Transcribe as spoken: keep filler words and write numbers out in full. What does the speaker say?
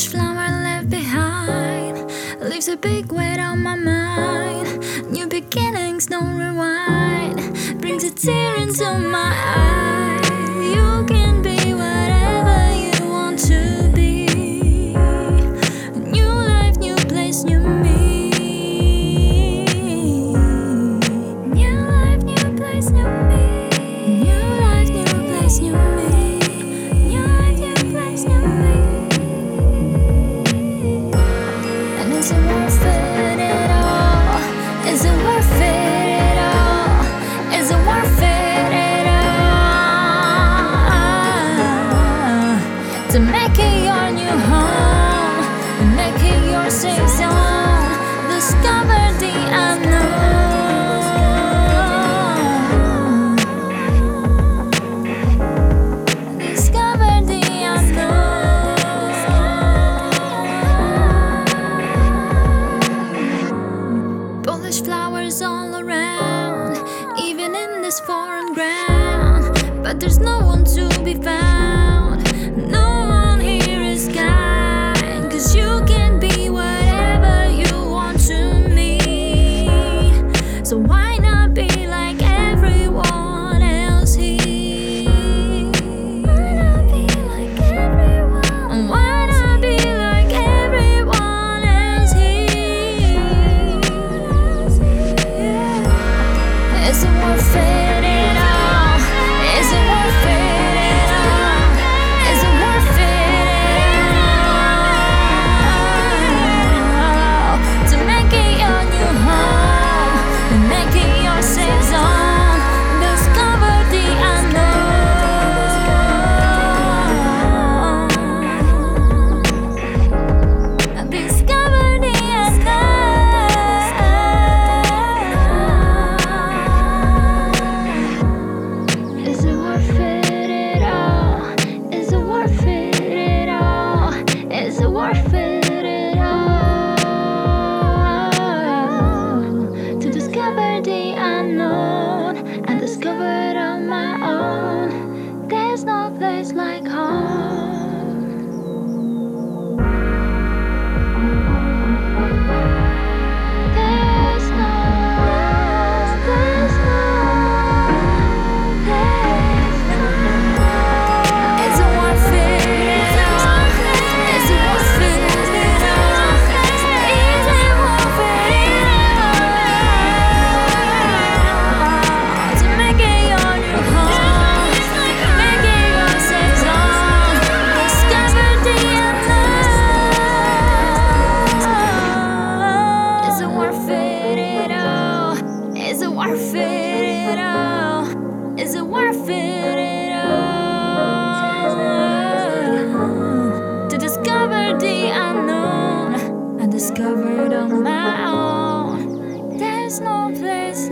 Polish flower left behind leaves a big weight on my mind. New beginnings, no rewind, brings a tear into my eye. You can be whatever you want to be. New life, new place, new me. New life, new place, new me. New life, new place, new me. New life, new place, new me. And is it worth it at all? Is it worth it at all? Is it worth it at all? To make it your new home, make it your safe zone, discover the unknown, discover the unknown. Polish flowers all around, even in this foreign ground, but there's no one to be found. No one here is kind, 'cause you can be whatever you want to me. So why not be like everyone else here? Why not be like everyone? Why not be like everyone else here? Is it worth it at all? Is it worth it at all? Is it worth it at all? To make it your new home, make it your safe zone, discover the unknown, discover the unknown. Is it worth it at all? Is it worth it at all? Is it worth it at all? To discover the unknown and discover it on my own. There's no place like home. There's no, there's no, there's no. Is it worth it at all? Is it worth it at all? Is it worth it at all? To make it your new home, make it your safe zone, discover the unknown. Is it worth it at all? Is it worth it at all? Is it worth it at all? To discover the unknown and discover it on my own. There's no place